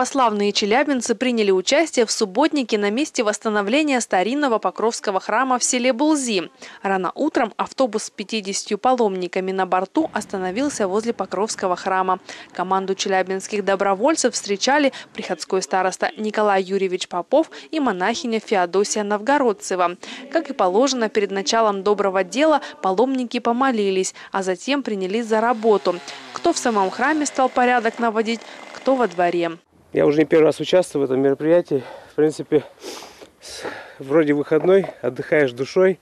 Православные челябинцы приняли участие в субботнике на месте восстановления старинного Покровского храма в селе Булзи. Рано утром автобус с 50 паломниками на борту остановился возле Покровского храма. Команду челябинских добровольцев встречали приходской староста Николай Юрьевич Попов и монахиня Феодосия Новгородцева. Как и положено, перед началом доброго дела паломники помолились, а затем принялись за работу. Кто в самом храме стал порядок наводить, кто во дворе. Я уже не первый раз участвую в этом мероприятии. В принципе, вроде выходной, отдыхаешь душой,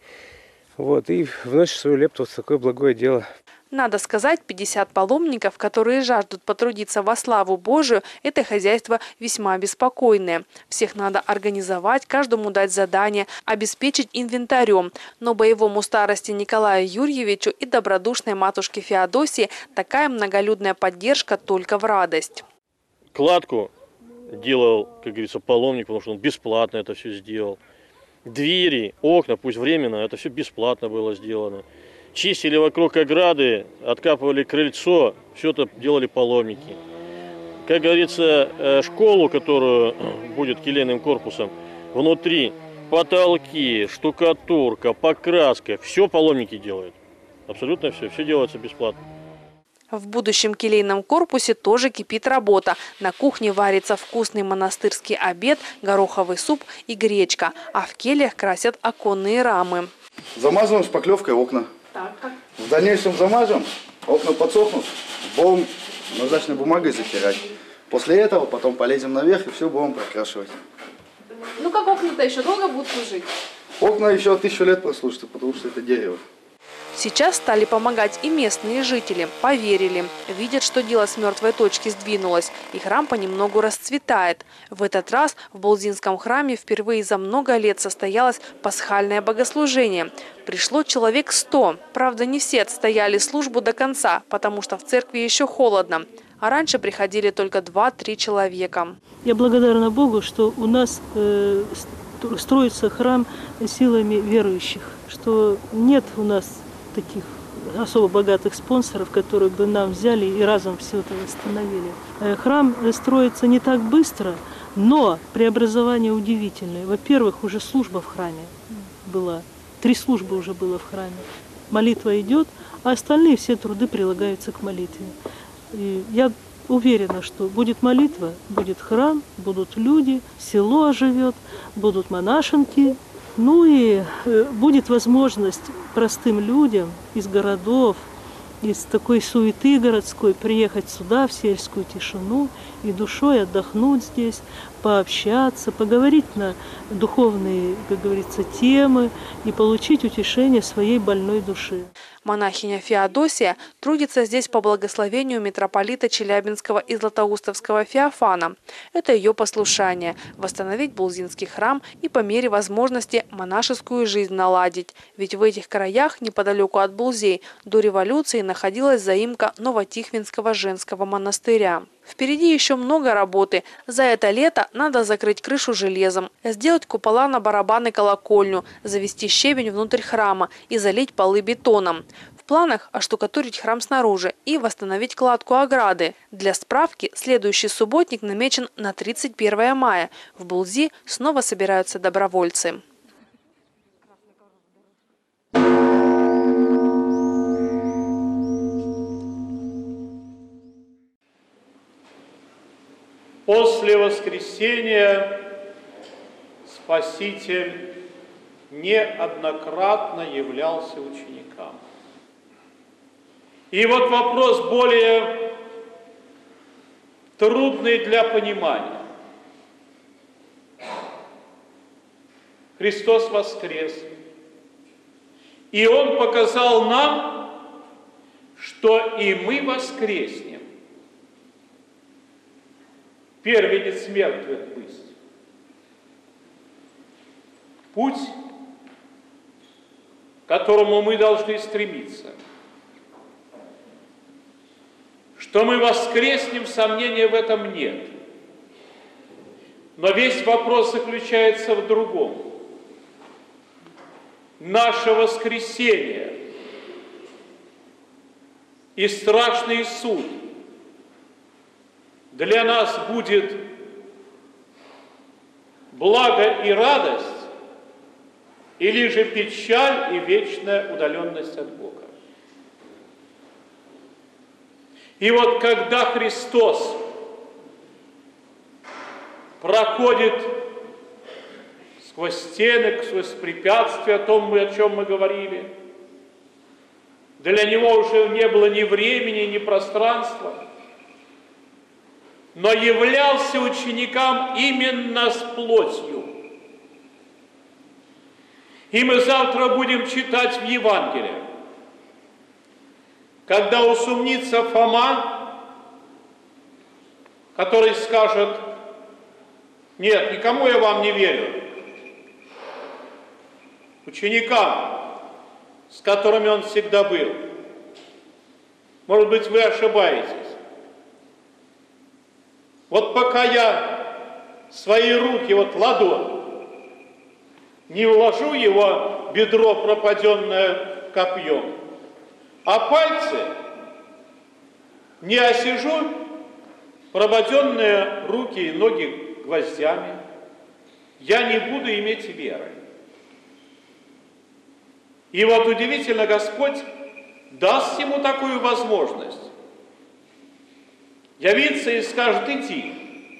и вносишь свою лепту в такое благое дело. Надо сказать, 50 паломников, которые жаждут потрудиться во славу Божию, это хозяйство весьма беспокойное. Всех надо организовать, каждому дать задание, обеспечить инвентарем. Но боевому старости Николаю Юрьевичу и добродушной матушке Феодосии такая многолюдная поддержка только в радость. Кладку делал, как говорится, паломник, потому что он бесплатно это все сделал. Двери, окна, пусть временно, это все бесплатно было сделано. Чистили вокруг ограды, откапывали крыльцо, все это делали паломники. Как говорится, школу, которую будет келейным корпусом, внутри потолки, штукатурка, покраска, все паломники делают. Абсолютно все делается бесплатно. В будущем келейном корпусе тоже кипит работа. На кухне варится вкусный монастырский обед, гороховый суп и гречка, а в кельях красят оконные рамы. Замазываем шпаклевкой окна. Так. В дальнейшем замажем, окна подсохнут, будем наждачной бумагой затирать. После этого потом полезем наверх и все будем прокрашивать. Ну как окна-то еще долго будут служить? Окна еще 1000 лет прослужат, потому что это дерево. Сейчас стали помогать и местные жители. Поверили. Видят, что дело с мертвой точки сдвинулось, и храм понемногу расцветает. В этот раз в Булзинском храме впервые за много лет состоялось пасхальное богослужение. Пришло человек 100. Правда, не все отстояли службу до конца, потому что в церкви еще холодно. А раньше приходили только 2-3 человека. Я благодарна Богу, что у нас строится храм силами верующих, что нет у нас таких особо богатых спонсоров, которые бы нам взяли и разом все это восстановили. Храм строится не так быстро, но преобразование удивительное. Во-первых, уже служба в храме была. 3 службы уже было в храме. Молитва идет, а остальные все труды прилагаются к молитве. И я уверена, что будет молитва, будет храм, будут люди, село оживет, будут монашенки. Ну и будет возможность простым людям из городов, из такой суеты городской приехать сюда, в сельскую тишину, и душой отдохнуть здесь, пообщаться, поговорить на духовные, как говорится, темы и получить утешение своей больной души. Монахиня Феодосия трудится здесь по благословению митрополита Челябинского и Златоустовского Феофана. Это ее послушание – восстановить Булзинский храм и по мере возможности монашескую жизнь наладить. Ведь в этих краях, неподалеку от Булзей, до революции находилась заимка Новотихвинского женского монастыря. Впереди еще много работы. За это лето надо закрыть крышу железом, сделать купола на барабаны колокольню, завести щебень внутрь храма и залить полы бетоном. В планах оштукатурить храм снаружи и восстановить кладку ограды. Для справки, следующий субботник намечен на 31 мая. В Булзи снова собираются добровольцы. После воскресения Спаситель неоднократно являлся ученикам. И вот вопрос более трудный для понимания. Христос воскрес, и Он показал нам, что и мы воскреснем. Первенец мертвых быть. Путь, к которому мы должны стремиться. Что мы воскреснем, сомнения в этом нет. Но весь вопрос заключается в другом. Наше воскресение и страшный суд для нас будет благо и радость, или же печаль и вечная удаленность от Бога. И вот когда Христос проходит сквозь стены, сквозь препятствия, о чем мы говорили, для Него уже не было ни времени, ни пространства, но являлся ученикам именно с плотью. И мы завтра будем читать в Евангелии, когда усомнится Фома, который скажет: нет, никому я вам не верю. Ученикам, с которыми он всегда был. Может быть, вы ошибаетесь. Вот пока я свои руки, вот ладонь, не вложу его в бедро, пропаденное копьем, а пальцы не осижу пропаденные руки и ноги гвоздями, я не буду иметь веры. И вот удивительно, Господь даст ему такую возможность явиться и скажет: иди.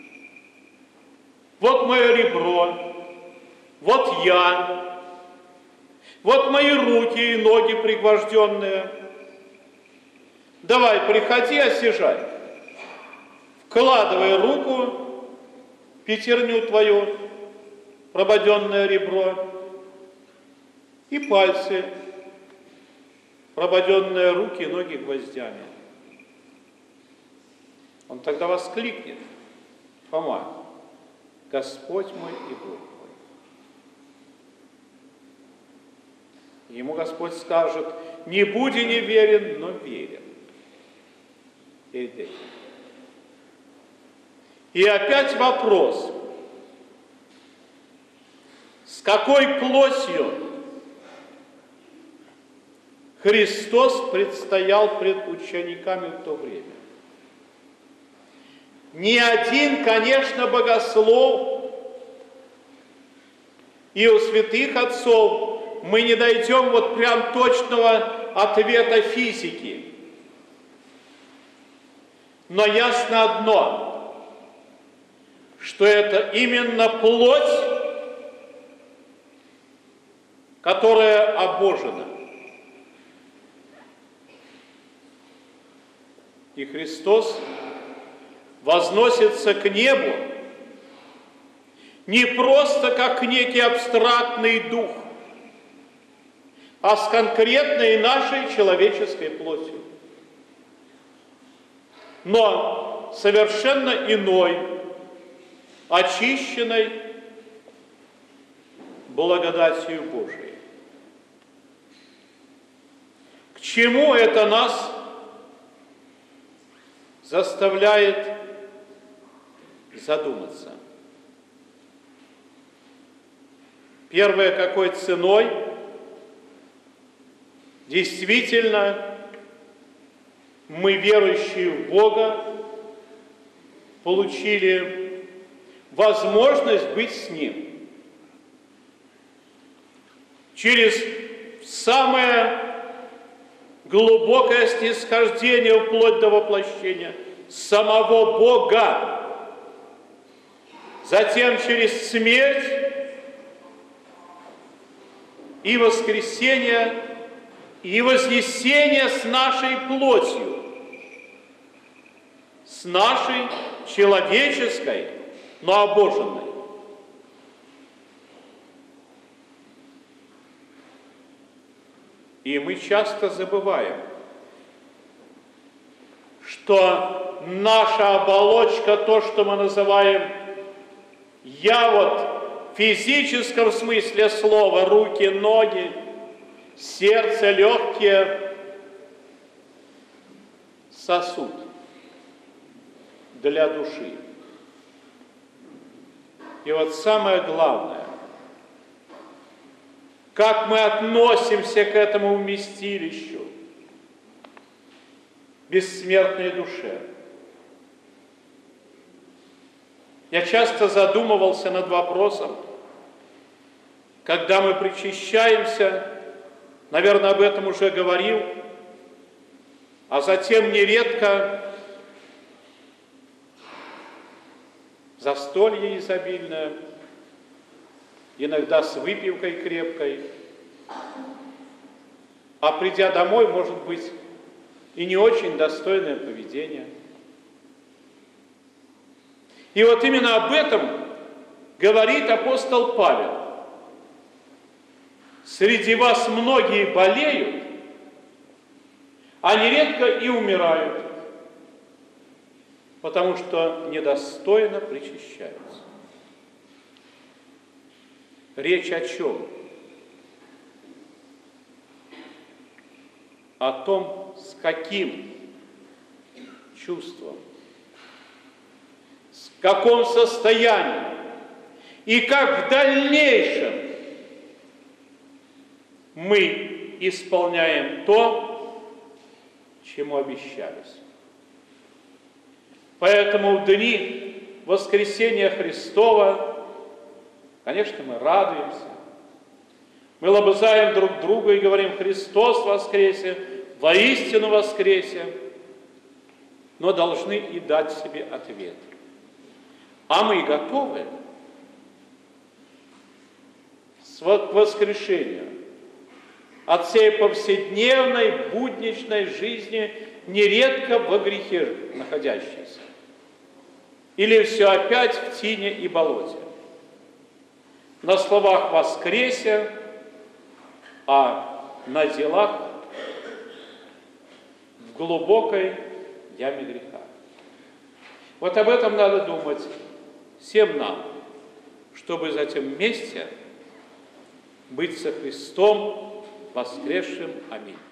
Вот мое ребро, вот я, вот мои руки и ноги пригвожденные. Давай, приходи, осижай. Вкладывай руку, пятерню твою, прободенное ребро, и пальцы, прободенные руки и ноги гвоздями. Он тогда воскликнет: Фома, Господь мой и Бог мой. Ему Господь скажет: не будь неверен, но верен. И опять вопрос: с какой плотью Христос предстоял пред учениками в то время? Ни один, конечно, богослов и у святых отцов мы не дойдем вот прям точного ответа физики. Но ясно одно, что это именно плоть, которая обожена. И Христос возносится к небу не просто как некий абстрактный дух, а с конкретной нашей человеческой плотью. Но совершенно иной, очищенной благодатью Божией. К чему это нас заставляет задуматься? Первое, какой ценой действительно мы, верующие в Бога, получили возможность быть с Ним. Через самое глубокое снисхождение вплоть до воплощения самого Бога, затем через смерть и воскресение, и вознесение с нашей плотью, с нашей человеческой, но обоженной. И мы часто забываем, что наша оболочка, то, что мы называем «я», вот в физическом смысле слова, руки, ноги, сердце, легкие, сосуд для души. И вот самое главное, как мы относимся к этому вместилищу, бессмертной душе. Я часто задумывался над вопросом, когда мы причащаемся, наверное, об этом уже говорил, а затем нередко застолье изобильное, иногда с выпивкой крепкой, а придя домой, может быть, и не очень достойное поведение. И вот именно об этом говорит апостол Павел. Среди вас многие болеют, а нередко и умирают, потому что недостойно причащаются. Речь о чем? О том, с каким чувством, в каком состоянии и как в дальнейшем мы исполняем то, чему обещались. Поэтому в дни воскресения Христова, конечно, мы радуемся, мы лобызаем друг друга и говорим: Христос воскресе, воистину воскресе, но должны и дать себе ответ. А мы готовы к воскрешению от всей повседневной, будничной жизни, нередко во грехе находящейся? Или все опять в тине и болоте? На словах воскресе, а на делах в глубокой яме греха. Вот об этом надо думать всем нам, чтобы затем вместе быть со Христом воскресшим. Аминь.